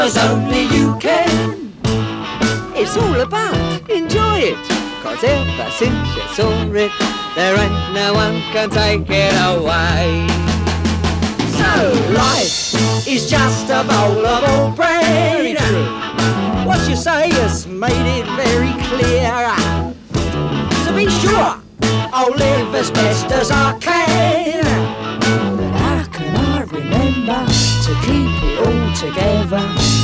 'cause only you can. It's all about enjoy it, 'cause ever since you saw it, there ain't no one can take it away. So life is just a bowl of all bread. What you say has made it very clear. To be sure, I'll live as best as I can. But how can I remember to keep it all together?